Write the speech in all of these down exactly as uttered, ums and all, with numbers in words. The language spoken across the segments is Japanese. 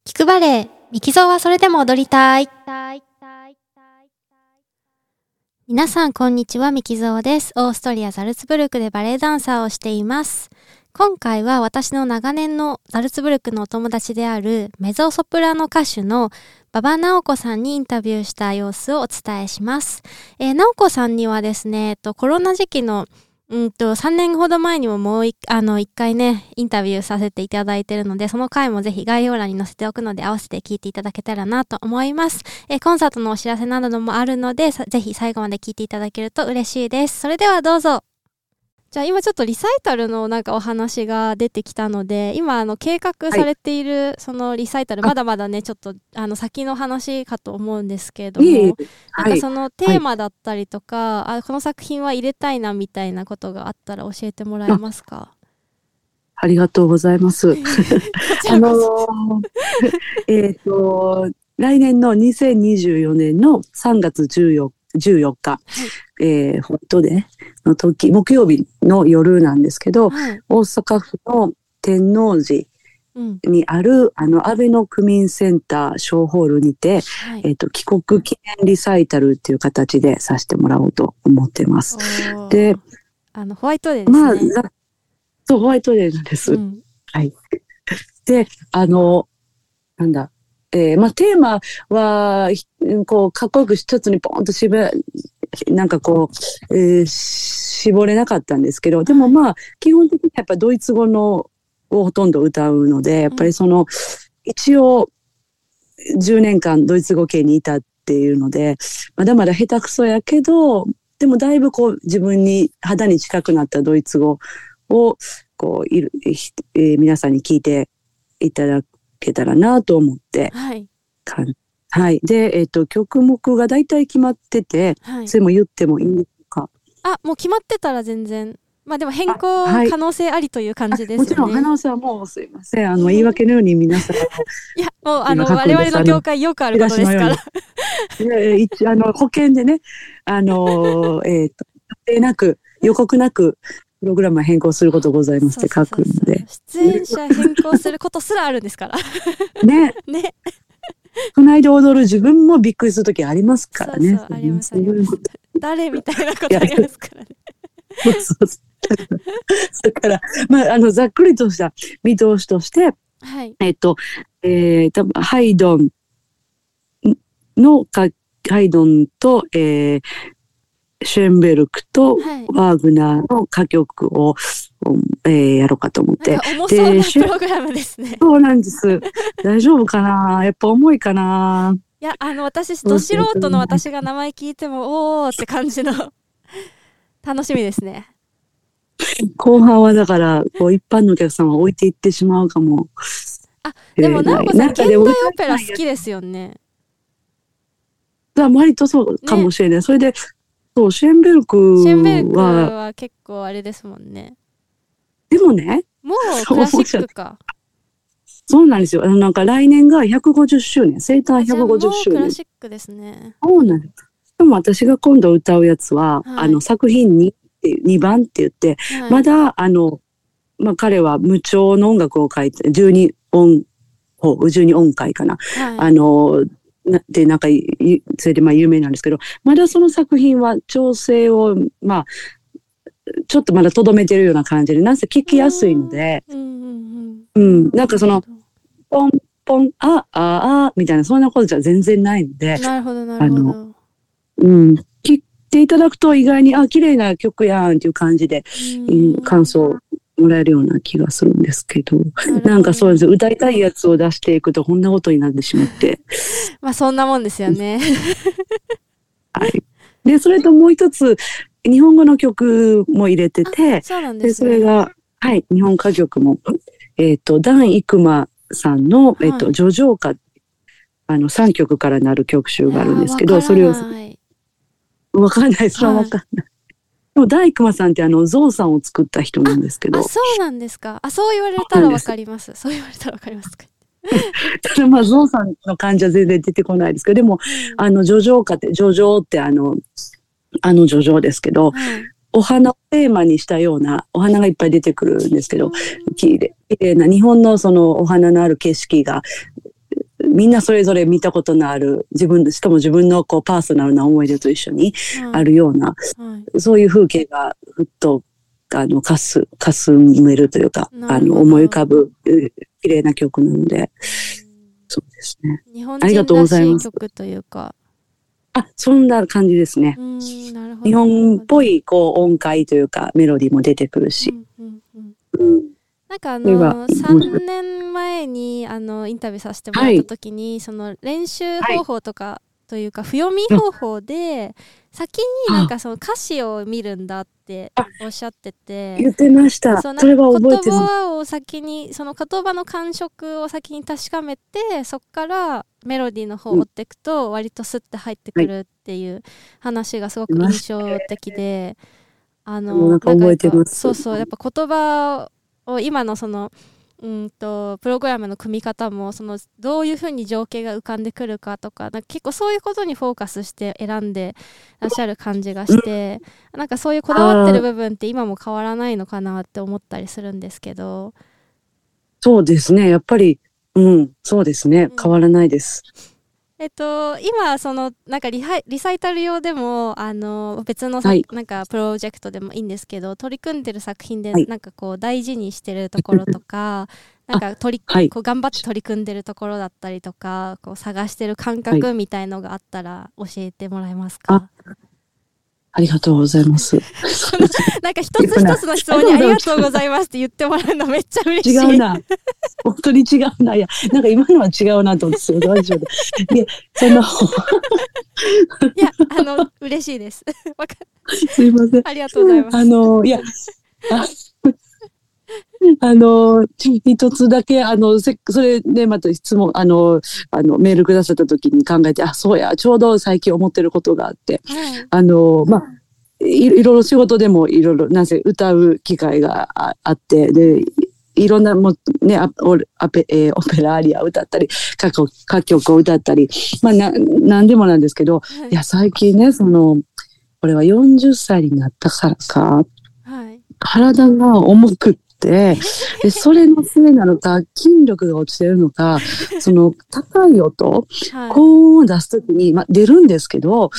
聞くバレエ、ミキゾーはそれでも踊りたい。皆さんこんにちは、ミキゾーです。オーストリアザルツブルクでバレエダンサーをしています。今回は私の長年のザルツブルクのお友達であるメゾソプラノ歌手の馬場直子さんにインタビューした様子をお伝えします。えー、直子さんにはですね、えっと、コロナ時期のうんとさんねんほど前にももう一あの一回ねインタビューさせていただいているので、その回もぜひ概要欄に載せておくので合わせて聞いていただけたらなと思います。えー、コンサートのお知らせなどもあるのでぜひ最後まで聞いていただけると嬉しいです。それではどうぞ。じゃあ今ちょっとリサイタルのなんかお話が出てきたので、今あの計画されているそのリサイタル、はい、まだまだねちょっとあの先の話かと思うんですけれども、いいなんかそのテーマだったりとか、はい、あこの作品は入れたいなみたいなことがあったら教えてもらえますか？ あ, ありがとうございますあのー、えっと来年のにせんにじゅうよねんのさんがつじゅうよっか、はいえー、ホットデーの時木曜日の夜なんですけど、はい、大阪府の天王寺にある、うん、あの安倍の区民センター小ホールにて、はいえー、と帰国記念リサイタルっていう形でさせてもらおうと思ってます。であのホワイトデーですね。 まあ、そうホワイトデーなんです、うんはい、であのなんだえーまあ、テーマはこうかっこよく一つにポンとしべなんかこう、えー、絞れなかったんですけど、でもまあ基本的にやっぱドイツ語のをほとんど歌うので、やっぱりその、うん、一応じゅうねんかんドイツ語圏にいたっていうのでまだまだ下手くそやけど、でもだいぶこう自分に肌に近くなったドイツ語をこういる、えー、皆さんに聞いていただくけたらなと思って、はいはい、で、えーと、曲目が大体決まってて、はい、それも言ってもいいですか？ あ、もう決まってたら全然まあでも変更可能性ありという感じですよね。 もちろん可能性はもうすいませんあの言い訳のように皆さんいやもうあの我々の業界よくあることですからいや一あの保険でねあのえっ、ー、と予定なく予告なくプログラムは変更することございますって書くので、 出演者変更することすらあるんですからねね隣で踊る自分もびっくりするときありますからね。 そうそうありますあります誰みたいなことありますからねそうそうそうだからまああのざっくりとした見通しとして、はい、えっと、えー、多分ハイドンのかハイドンと、えーシェンベルクとワーグナーの歌曲を、はいえー、やろうかと思って。 なんか重そうなプログラムですね。 そうなんです。大丈夫かなやっぱ重いかな。 いや、あの、私、ど素人の私が名前聞いても、おーって感じの楽しみですね。 後半はだから、こう一般のお客さんは置いていってしまうかも。 あ、でも、直子さん、現代オペラ好きですよね。 割とそうかもしれない。ね、それで、そうシェンベルクはシェンベルクは結構あれですもんね。 でもねもうクラシックか。 そうなんですよ。あのなんか来年がひゃくごじゅっしゅうねん生誕ひゃくごじゅっしゅうねん。 もうクラシックですね。 そうなんです。でも私が今度歌うやつは、はい、あの作品 に, にばんって言って、はい、まだあの、まあ、彼は無調の音楽を書いてじゅうに音法じゅうに音階かな、はい、あのでなんかそれでまあ有名なんですけど、まだその作品は調整をまあちょっとまだとどめてるような感じでなんせ聞きやすいので、うん、うん、なんかそのポンポンあああみたいなそんなことじゃ全然ないので、 なるほどなるほど、あの、 うん、聞いていただくと意外にあ綺麗な曲やんっていう感じで、うん、感想もらえるような気がするんですけど、な, なんかそうです歌いたいやつを出していくとこんなことになってしまってまあそんなもんですよねはい、でそれともう一つ日本語の曲も入れてて、 そうなんですね、 でそれが、はい、日本歌曲も、えーと、ダン・イクマさんの、えーとはい、叙情歌あのさんきょくからなる曲集があるんですけど、それをわかんないそれはわかんない、はい、でもダン・イクマさんってあのゾウさんを作った人なんですけど、 あ、あそうなんですか。あ、そう言われたらわかります。そう言われたらわかりますかただまあゾウさんの感じは全然出てこないですけど、でも、うん、あの叙情歌って叙情ってあのあの叙情ですけど、はい、お花をテーマにしたようなお花がいっぱい出てくるんですけど、きれいな日本のそのお花のある景色がみんなそれぞれ見たことのある自分、しかも自分のこうパーソナルな思い出と一緒にあるような、はい、そういう風景がふっとあのかすかすめるというか、あの思い浮かぶ綺麗な曲なので、そうですね。 日本人らしい曲というか、 あ、そんな感じですね。 うん、なるほど。 日本っぽいこう音階というかメロディーも出てくるし。うんうんうんうん、 なんかあのさんねんまえにあのインタビューさせてもらった時に、はい、その練習方法とかというか、はい、譜読み方法で先になんかその歌詞を見るんだっておっしゃってて、 言ってました。それは覚えてます。 言葉を先にその言葉の感触を先に確かめて、そこからメロディーの方を追っていくと割とスッて入ってくるっていう話がすごく印象的で、あのなんか覚えてます。そうそう、やっぱ言葉を今のそのうんとプログラムの組み方もそのどういうふうに情景が浮かんでくるかとか、なんか結構そういうことにフォーカスして選んでらっしゃる感じがして、うん、なんかそういうこだわってる部分って今も変わらないのかなって思ったりするんですけど。 そうですね、やっぱりうんそうですね、変わらないです。 えっと、今そのなんかリハリサイタル用でもあの別のさ、はい、なんかプロジェクトでもいいんですけど、取り組んでる作品でなんかこう大事にしてるところとか、はい、なんか取り、はい、こう頑張って取り組んでるところだったりとか、こう探してる感覚みたいのがあったら教えてもらえますか？ はい、ありがとうございます。 なんか一つ一つの質問にありがとうございますって言ってもらうのめっちゃ嬉しい。 違うな。本当に違うな。いや、なんか今のは違うなと思ってすごい大丈夫。いや、その。 いや、あの、嬉しいです。 すいません。 ありがとうございます。 あの、いや、ああの、一つだけ、あの、それでまた質問、あの、あの、メールくださった時に考えて、あ、そうや、ちょうど最近思ってることがあって、はい、あの、まあ、い, いろいろ仕事でもいろいろ、なぜ歌う機会が あ, あって、で、いろんなも、ね、アアペ、えー、オペラアリアを歌ったり、各各曲を歌ったり、まあ、な、なんでもなんですけど、はい、いや、最近ね、その、これはよんじゅっさいになったからか、はい、体が重くって、でそれのせいなのか、筋力が落ちてるのか、その高い音、はい、高音を出すときに、まあ、出るんですけど、はい、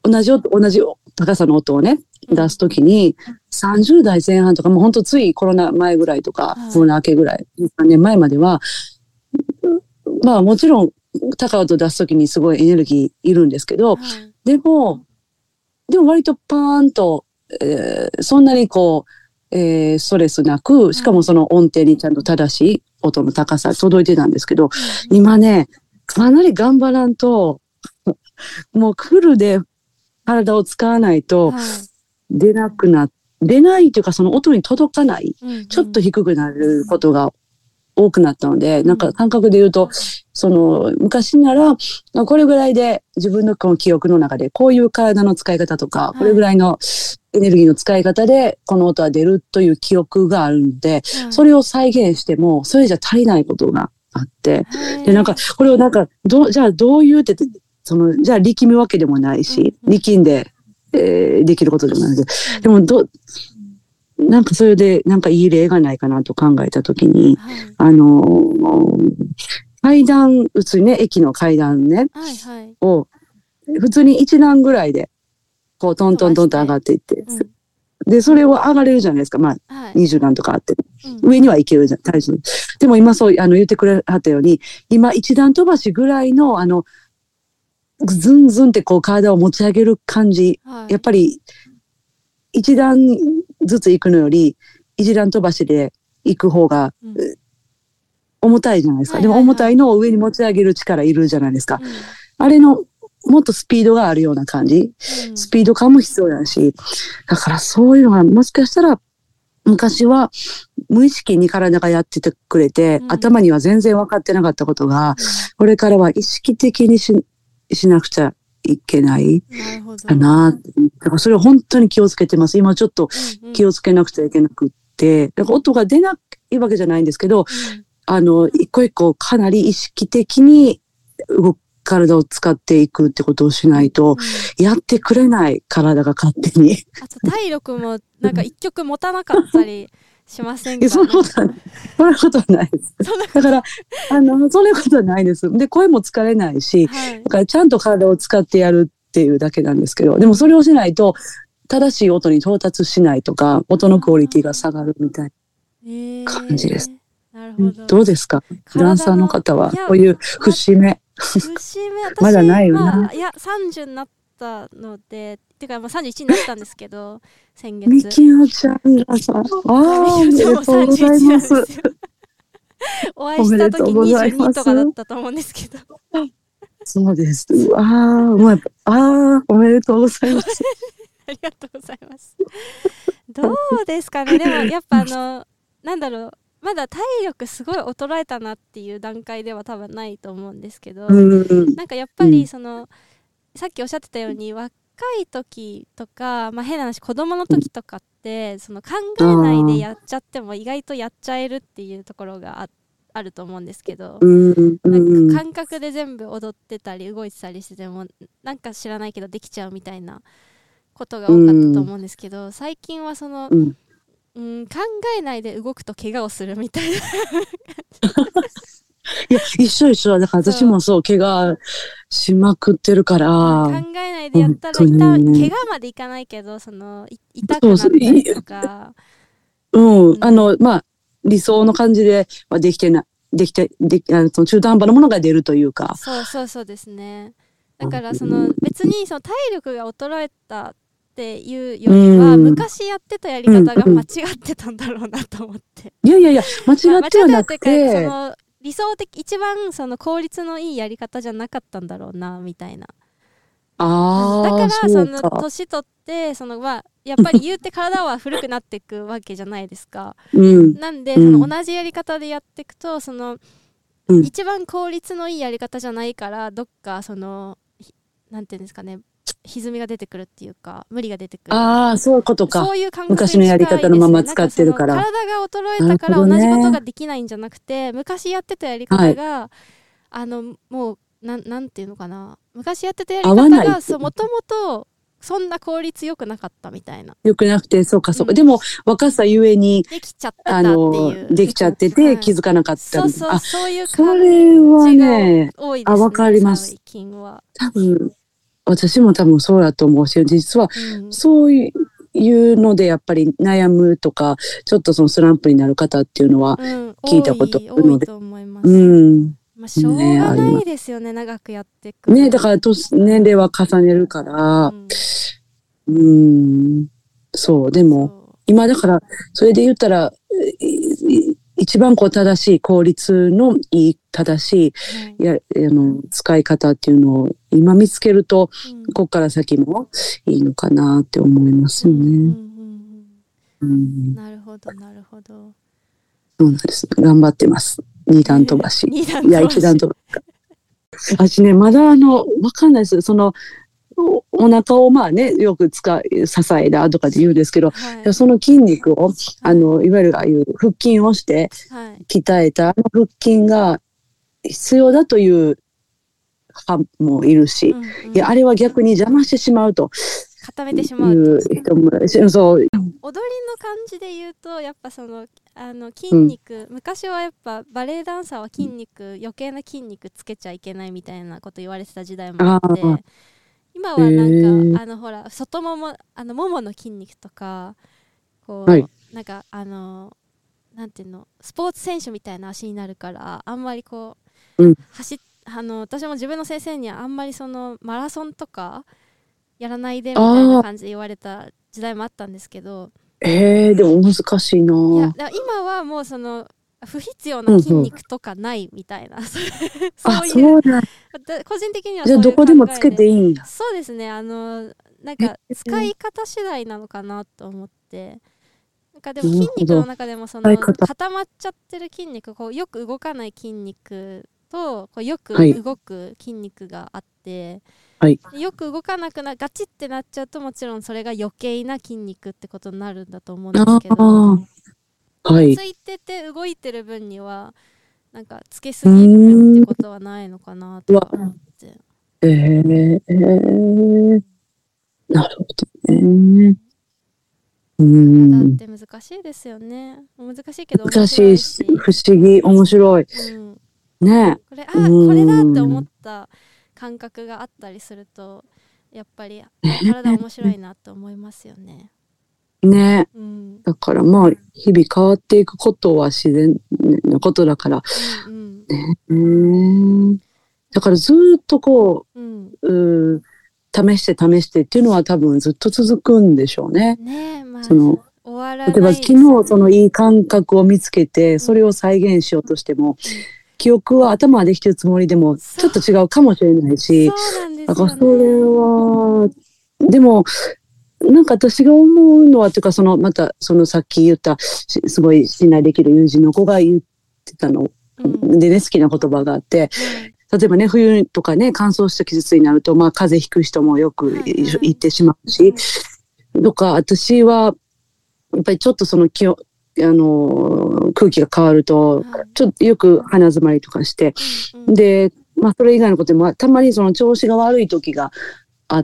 同じ音、同じ高さの音をね、出すときに、さんじゅうだいぜん半とか、もうほんとついコロナ前ぐらいとか、はい、コロナ明けぐらい、さんねんまえまでは、まあもちろん高い音出すときにすごいエネルギーいるんですけど、はい、でも、でも割とパーンと、えー、そんなにこう、えー、ストレスなく、しかもその音程にちゃんと正しい音の高さ届いてたんですけど、はい、今ね、かなり頑張らんと、もうフルで体を使わないと出なくな、出ないというかその音に届かない、うんうん、ちょっと低くなることが多くなったので、うん、なんか感覚で言うと、その昔ならこれぐらいで自分のこの記憶の中でこういう体の使い方とか、はい、これぐらいのエネルギーの使い方でこの音は出るという記憶があるので、はい、それを再現してもそれじゃ足りないことがあって、でなんかこれをなんかどじゃあどういうってそのじゃあ力むわけでもないし、うん、力んで、えー、できることでもないので、うん、でもどなんかそれでなんかいい例がないかなと考えたときに、はい、あの階段普通にね駅の階段ね、はいはい、を普通に一段ぐらいでこうトントントンと上がっていって、うん、でそれを上がれるじゃないですか、まあ、はい、にじゅう段とかあって、うん、上には行けるじゃん体重。でも今そうあの言ってくれはったように今一段飛ばしぐらいのあのズンズンってこう体を持ち上げる感じ、はい、やっぱり一段ずつ行くのより一段飛ばしで行く方が、うん、重たいじゃないですか、はいはいはい、でも重たいのを上に持ち上げる力いるじゃないですか、うん、あれのもっとスピードがあるような感じ、うん、スピード感も必要だし、だからそういうのがもしかしたら昔は無意識に体がやっててくれて、うん、頭には全然分かってなかったことが、うん、これからは意識的に し, しなくちゃいけないかな。だからそれを本当に気をつけてます。今ちょっと気をつけなくちゃいけなくって、だから音が出ないわけじゃないんですけど、うん、あの一個一個かなり意識的に動く体を使っていくってことをしないと、うん、やってくれない体が勝手に。 あと体力もなんか一曲持たなかったりしませんいや、 か？ そんなことはない。そんなことはないです。だから、あの、そんなことはないです。で、声も疲れないし、 はい、 だからちゃんと体を使ってやるっていうだけなんですけど、でもそれをしないと、正しい音に到達しないとか、音のクオリティが下がるみたいな感じです。 えー、なるほど。 どうですか？ダンサーの方は、こういう節目。 節目、私、 まだないよな。 まあ、いや、さんじゅうになったので、てか、まあ、さんじゅういちになったんですけど、先月。 みきおちゃんがさ、ああ、おめでとうございます。 お会いした時にじゅうにとかだったと思うんですけど。 そうです。ああ、もうやっぱ、ああ、おめでとうございます。 ありがとうございます。どうですかね。でもやっぱあのなんだろう、まだ体力すごい衰えたなっていう段階では多分ないと思うんですけど、 うんなんかやっぱりその、うん、さっきおっしゃってたように若い時とか、まあ、変な話子供の時とかってその考えないでやっちゃっても意外とやっちゃえるっていうところが あ, あると思うんですけど、 うん、 なんか感覚で全部踊ってたり動いてたりしててもなんか知らないけどできちゃうみたいなことが多かったと思うんですけど、うん、最近はその、うんうん、考えないで動くと怪我をするみたいないや一緒一緒だから私もそう怪我しまくってるから、 考えないでやったら痛、ね、怪我までいかないけどその痛くなったりとかうん、うん、あのまあ理想の感じではできてなできてであのその中途半端なものが出るというか、 そうそうそうですね。だからその別にその体力が衰えたっていうよりは、うん、昔やってたやり方が間違ってたんだろうなと思って、 うん、いやいやいや間違ってはなくて、 まあ、その理想的一番その効率のいいやり方じゃなかったんだろうなみたいな。 あ、 だからその年取ってその、まあ、やっぱり言うて体は古くなっていくわけじゃないですか、うん、なんでその同じやり方でやっていくとその、うん、一番効率のいいやり方じゃないからどっかそのなんていうんですかね歪みが出てくるっていうか無理が出てくる。 ああ、そういうことか。 そういう感覚昔のやり方のまま使ってるから。 体が衰えたから同じことができないんじゃなくて、昔やってたやり方が、はい、あのもうな ん, なんていうのかな昔やってたやり方がもともとそんな効率よくなかったみたいな。 よくなくてそうかそうか、うん、でも若さゆえにできちゃったっていうできちゃってて、はい、気づかなかった。 そうそうあそういう感じが多いですね。 あ、わかります。 最近は多分私も多分そうだと思うし、実はそういうのでやっぱり悩むとか、ちょっとそのスランプになる方っていうのは聞いたことあるので、 うん、多い、多いと思います。うん、まあ、しょうがないですよね、ね長くやっていく。 ね、だから年年齢は重ねるから、うん、うんそうでも今だからそれで言ったら。一番こう正しい効率のいい正しい、はい、やあの使い方っていうのを今見つけると、うん、ここから先もいいのかなって思いますよね。うんうんうん、 なるほどなるほど。 そうなんです。頑張ってます。二段飛ばし。 えー、二段飛ばし。 いや一段飛ばし。私ねまだあのわかんないです。そのお, お腹をまあねよく使う支えだとかで言うんですけど、はい、その筋肉を、はい、あのいわゆるああいう腹筋をして鍛えた、はい、あの腹筋が必要だという派もいるし、うんうん、いやあれは逆に邪魔してしまうと固めてしまうと人もそう踊りの感じで言うとやっぱそのあの筋肉、うん、昔はやっぱバレエダンサーは筋肉余計な筋肉つけちゃいけないみたいなこと言われてた時代もあって今はなんかあのほら外ももあのももの筋肉とかこう、はい、なんかあのなんていうのスポーツ選手みたいな足になるからあんまりこう、うん、走っあの私も自分の先生にはあんまりそのマラソンとかやらないでみたいな感じで言われた時代もあったんですけど、 えー、でも難しいな。 いや今はもうその不必要な筋肉とかないみたいな、うんうん、そういうあそうだ個人的にはそういう考えで、じゃあどこでもつけていいんだ。 そうですねあのなんか使い方次第なのかなと思って、なんかでも筋肉の中でもその固まっちゃってる筋肉こうよく動かない筋肉とこうよく動く筋肉があって、はい、よく動かなくなガチってなっちゃうともちろんそれが余計な筋肉ってことになるんだと思うんですけど、はい、ついてて動いてる分にはなんかつけすぎるってことはないのかなとか思って。 えー、えー、なるほどね。 うん。 だって難しいですよね。難しいけど面難白いし。 しい、不思議、面白い。 うん、 ね。 これ、あ、 うん、 これだって思った感覚があったりすると、やっぱり体面白いなと思いますよね。 ね。 うん、 だからまあ、日々変わっていくことは自然なことだから。 うんうん、ね。だからずっとこう、うん、う試して試してっていうのは多分ずっと続くんでしょうね。 ねえ、まあ、 その終わら例えば昨ないですよね。 日そのいい感覚を見つけて、それを再現しようとしても、うん、記憶は頭はできてるつもりでも、ちょっと違うかもしれないし、 そうなんですよね。 だからそれは、でも、なんか私が思うのは、というか、その、また、そのさっき言った、すごい信頼できる友人の子が言ってたの、うん、でね、好きな言葉があって、うん、例えばね、冬とかね、乾燥した季節になると、まあ、風邪ひく人もよく言ってしまうし、はいはい、とか、私は、やっぱりちょっとその気を、あの、空気が変わると、ちょっとよく鼻詰まりとかして、うんうん、で、まあ、それ以外のことでも、たまにその調子が悪い時があって、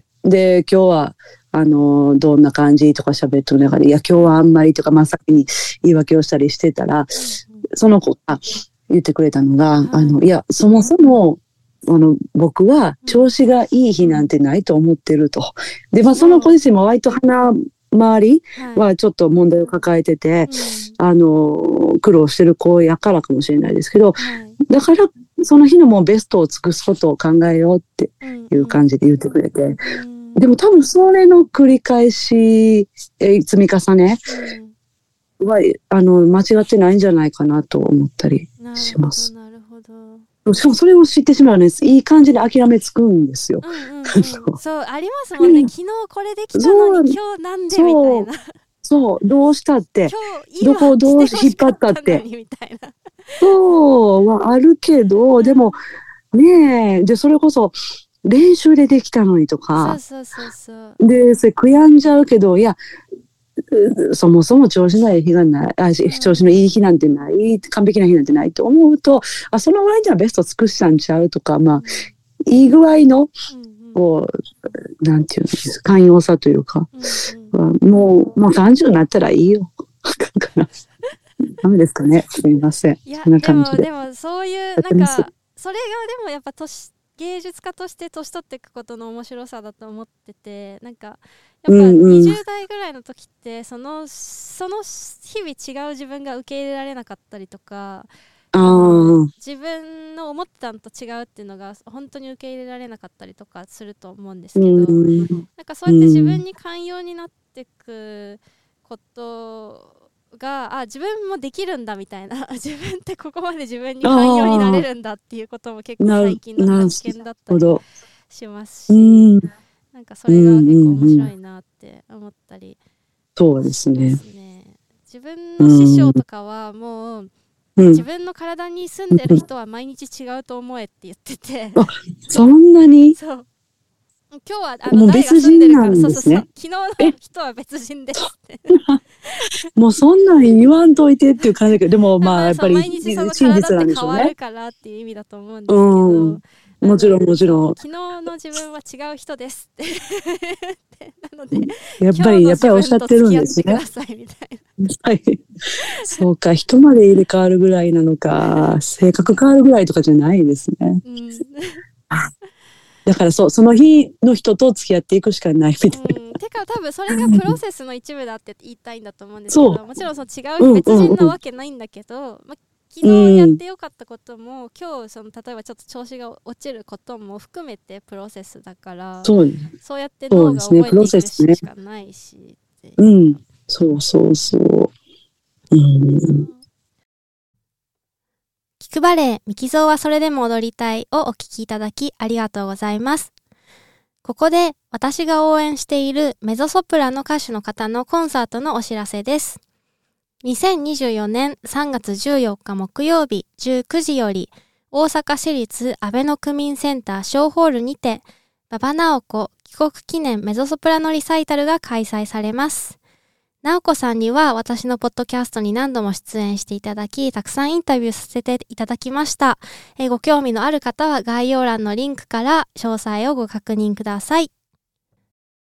で、今日は、あの、どんな感じとか喋ってる中で、いや、今日はあんまりとか、真っ先に言い訳をしたりしてたら、うんうん、その子が言ってくれたのが、はい、あの、いや、そもそも、あの、僕は調子がいい日なんてないと思ってると。で、まあ、その子自身も割と鼻、周りはちょっと問題を抱えてて、はい、あの、苦労してる子やからかもしれないですけど、はい、だから、その日のもうベストを尽くすことを考えようっていう感じで言ってくれて、うんうん、でも多分それの繰り返し、え積み重ねは、あの、間違ってないんじゃないかなと思ったりします。 なるほど、なるほど。 しかもそれを知ってしまうね、いい感じで諦めつくんですよ。 うんうんうん、そう、ありますもんね。昨日これできたのに今日なんでみたいな。 そう、どうしたって、 どこをどう引っ張ったって。 みたいなそうはあるけど、うん、でも、ねえ、で、それこそ練習でできたのにとか、 そうそうそうそう。 で、それ悔やんじゃうけど、いや、そもそも調子のいい日がない、あ、調子のいい日なんてない、完璧な日なんてないと思うと、あ、そのぐらいにはベスト尽くしたんちゃうとか、まあ、いい具合の、こう、なんていうんですか、寛容さというか、うんうん、もう、もうさんじゅうになったらいいよ。ダメですかね。すみません。 いや、 そんな感じで。 でも、でもそういう、なんか、それがでもやっぱ年、芸術家として年取っていくことの面白さだと思ってて、なんか、やっぱにじゅう代ぐらいの時って、うんうん、その、その日々違う自分が受け入れられなかったりとか、あの自分の思ってたのと違うっていうのが本当に受け入れられなかったりとかすると思うんですけど、うん、なんかそうやって自分に寛容になっていくことが、あ、自分もできるんだみたいな、自分ってここまで自分に寛容になれるんだっていうことも結構最近の発見だったりしますし、うん、なんかそれが結構面白いなって思ったりしますね。 そうですね。 自分の師匠とかはもう、うん、自分の体に住んでる人は毎日違うと思えって言ってて、 あ、そんなに？ そう。今日はあの誰が住んでるから、そうそうそう、昨日の人は別人ですってもうそんなん言わんといてっていう感じだけど、でもまあやっぱり毎日その体って変わるからっていう意味だと思うんですけど、うん、 もちろんもちろん昨日の自分は違う人ですってなのでやっぱりやっぱりおっしゃってるんですね。はい、そうか、人まで入れ替わるぐらいなのか、性格変わるぐらいとかじゃないですね。うん、だからそう、その日の人と付き合っていくしかないみたいな。 うん、てか多分それがプロセスの一部だって言いたいんだと思うんですけど、もちろんその違う別人なわけないんだけど、うんうんうん、ま、昨日やってよかったことも、うん、今日その例えばちょっと調子が落ちることも含めてプロセスだから、そう、そうやって脳が覚えていくしかないし、ね、 うん、そうそうそう。うん、 聞くバレエ、ミキゾーはそれでも踊りたいをお聞きいただきありがとうございます。ここで私が応援しているメゾソプラノ歌手の方のコンサートのお知らせです。にせんにじゅうよねんさんがつじゅうよっか木曜日じゅうくじより大阪市立阿部の区民センター小ホールにて馬場直子帰国記念メゾソプラノリサイタルが開催されます。直子さんには私のポッドキャストに何度も出演していただき、たくさんインタビューさせていただきました。えー、ご興味のある方は概要欄のリンクから詳細をご確認ください。